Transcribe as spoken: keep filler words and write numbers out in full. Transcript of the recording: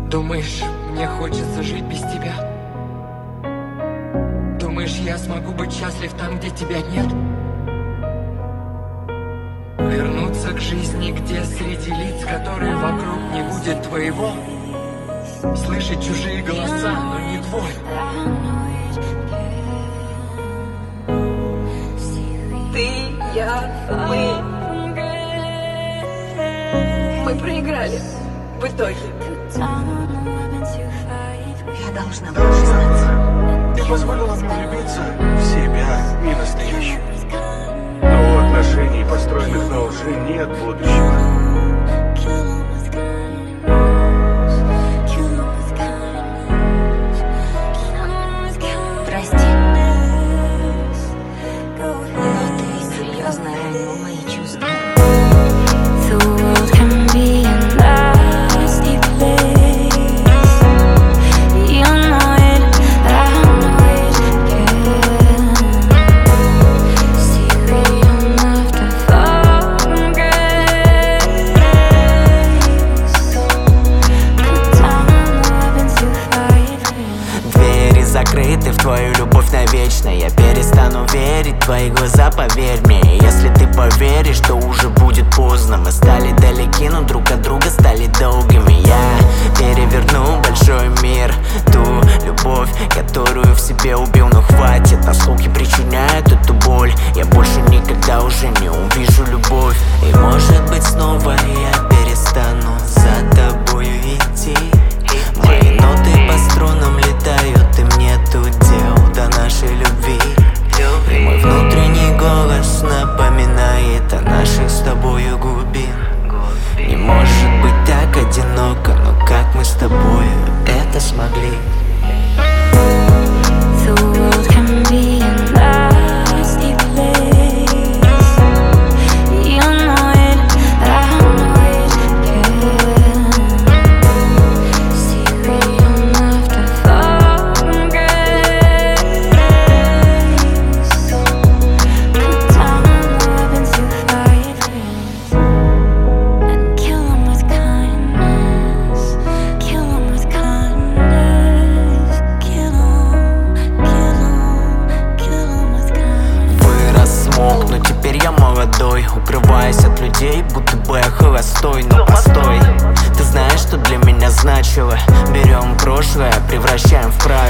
Думаешь, мне хочется жить без тебя? Думаешь, я смогу быть счастлив там, где тебя нет? Вернуться к жизни, где среди лиц, которые вокруг, не будет твоего? Слышать чужие голоса, но не твой. Ты, я, мы. Мы проиграли в итоге. Я должна была признаться. Ты позволила мне влюбиться в себя и настоящую. Но у отношений, построенных на лжи, нет будущего. Прости. Но ты серьезно ранил мои чувства. Закрыты в твою любовь навечно. Я перестану верить в твои глаза, поверь мне. Если ты поверишь, то уже будет поздно. Мы стали далеки, но друг от друга стали долгими. Я переверну большой мир, ту любовь, которую в себе убил. Но хватит, осколки причиняют эту боль. Я больше никогда уже не увижу любовь. И может быть снова я перестану за тобою идти. Мои ноты по струнам летают, и мне тут дел до нашей любви. И мой внутренний голос напоминает о наших с тобою глубин. Не может быть так одиноко, но как мы с тобою это смогли? Укрываясь от людей, будто бы я холостой. Но постой, ты знаешь, что для меня значило? Берем прошлое, превращаем в правильное.